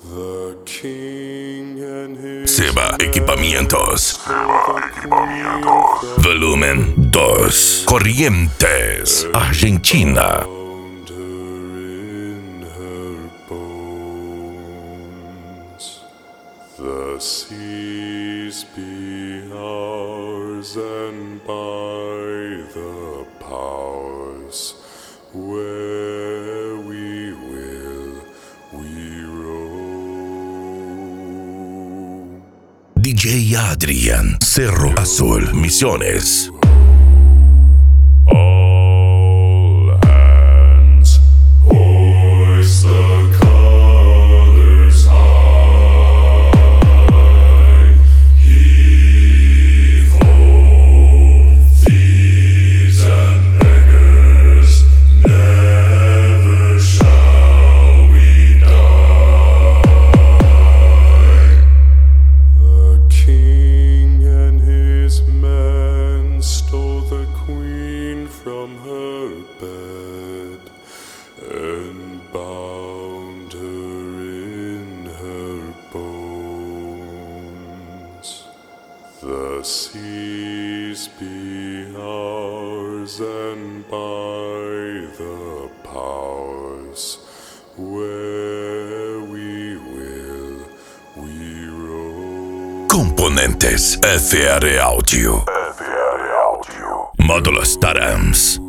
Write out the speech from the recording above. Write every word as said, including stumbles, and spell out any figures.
The king and his Seba Equipamientos. Seba Equipamientos. Volumen dos. Corrientes, Argentina. Found her in her bones. The seas be ours, and by the powers where we will we roam. D J Adrian, Cerro Azul, Misiones. All hands hoist the colors high. Heave ho, thieves and beggars, never shall we die. The king and his men stole the queen from her bed and bound her in her bones. The seas be ours, and by the powers where we will we roam. Componentes F R Audio. F R Audio. Módulos Tarams.